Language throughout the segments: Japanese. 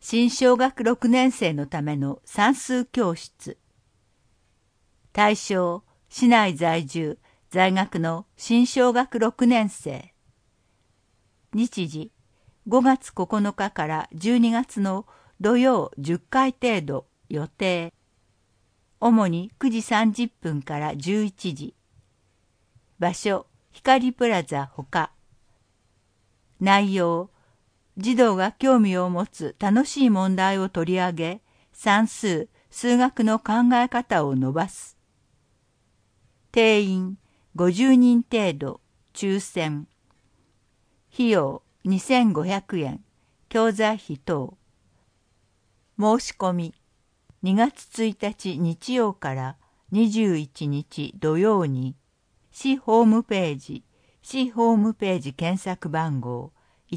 新小学6年生のための算数教室。対象、市内在住、在学の新小学6年生。日時、5月9日から12月の土曜10回程度予定。主に9時30分から11時。場所、光プラザほか。内容、児童が興味を持つ楽しい問題を取り上げ、算数、数学の考え方を伸ばす。定員50人程度、抽選。費用2500円、教材費等。申し込み、2月1日日曜から21日土曜に、市ホームページ検索番号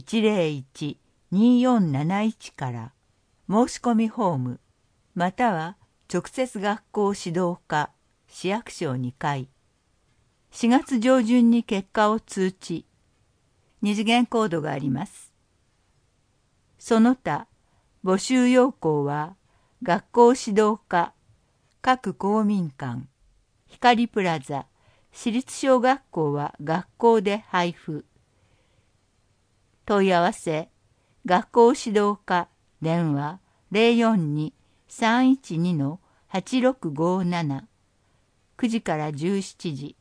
101-2471から申し込みフォーム、または直接学校指導課、市役所2階。4月上旬に結果を通知。二次元コードがあります。その他、募集要項は、学校指導課、各公民館、光プラザ、私立小学校は学校で配布。問い合わせ、学校指導課、電話042-312-8657、9時から17時。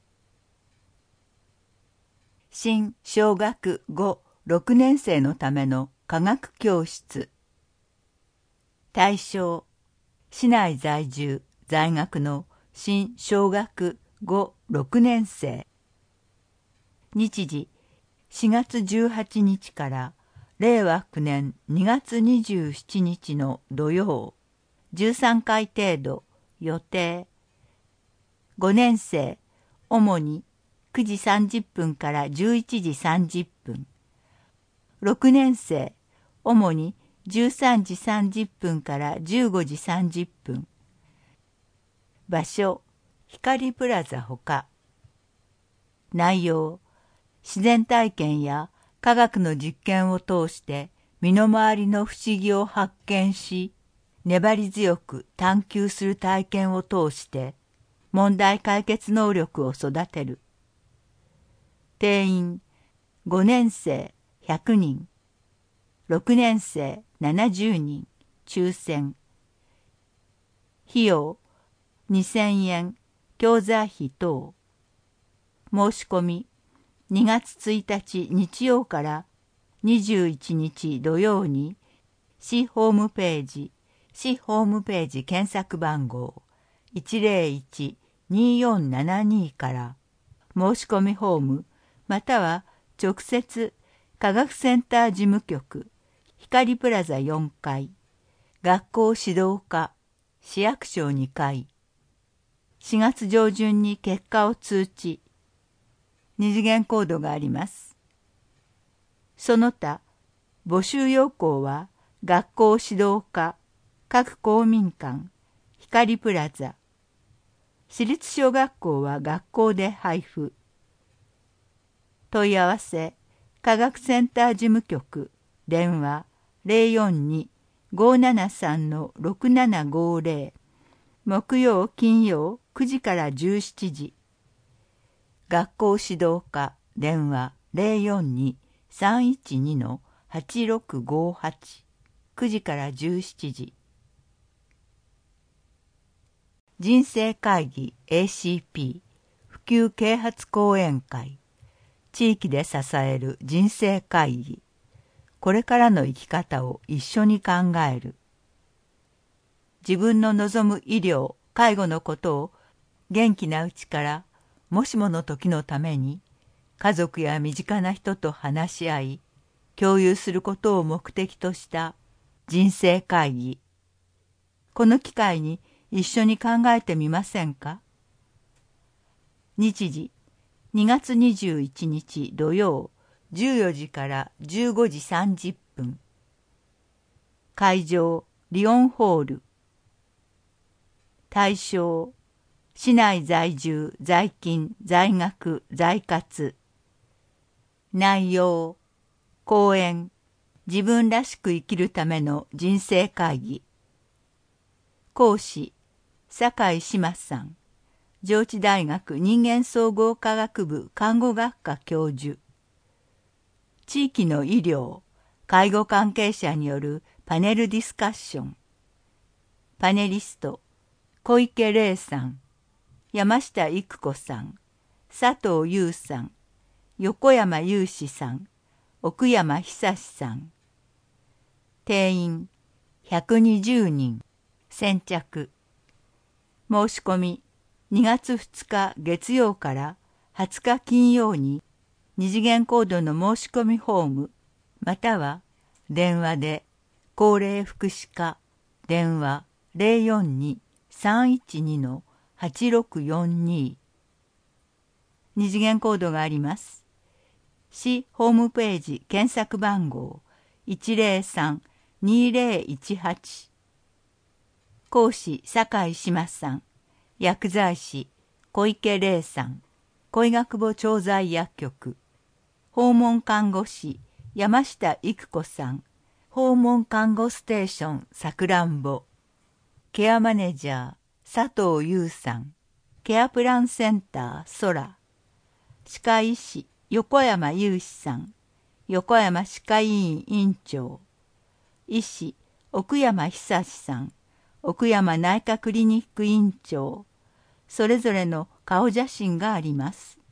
新小学5、6年生のための科学教室。対象、市内在住、在学の新小学5、6年生。日時、4月18日から令和9年2月27日の土曜、13回程度、予定。5年生、主に9時30分から11時30分。6年生、主に13時30分から15時30分。場所、光プラザほか。内容、自然体験や科学の実験を通して身の回りの不思議を発見し、粘り強く探求する体験を通して問題解決能力を育てる。定員5年生100人、6年生70人、抽選。費用2000円、教材費等。申し込み、2月1日日曜から21日土曜に、市ホームページ検索番号101-2472から申し込みフォーム、または直接科学センター事務局、光プラザ4階、学校指導課、市役所2階。4月上旬に結果を通知。二次元コードがあります。その他、募集要項は学校指導課、各公民館、光プラザ。私立小学校は学校で配布。問い合わせ、科学センター事務局、電話042-573-6750、木曜金曜9時から17時。学校指導課、電話042-312-8658、9時から17時。人生会議 ACP 普及啓発講演会。地域で支える人生会議。これからの生き方を一緒に考える。自分の望む医療、介護のことを元気なうちからもしもの時のために家族や身近な人と話し合い、共有することを目的とした人生会議。この機会に一緒に考えてみませんか？日時、2月21日土曜、14時から15時30分。会場、リオンホール。対象、市内在住、在勤、在学、在活。内容、講演、 自分らしく生きるための人生会議。講師、酒井志麻さん。上智大学人間総合科学部看護学科教授。地域の医療、介護関係者によるパネルディスカッション。パネリスト、小池玲さん、山下育子さん、佐藤優さん、横山雄志さん、奥山久さん。定員120人。先着。申し込み2月2日月曜から20日金曜に二次元コードの申し込みフォームまたは電話で高齢福祉課電話 042-312-8642 二次元コードがあります。市ホームページ検索番号 103-2018 講師酒井志麻さん、薬剤師小池玲さん、小医学部調剤薬局、訪問看護師山下育子さん、訪問看護ステーションさくらんぼ、ケアマネージャー佐藤優さん、ケアプランセンター空、歯科医師横山雄志さん、横山歯科医院院長、医師奥山久さん、奥山内科クリニック院長、それぞれの顔写真があります。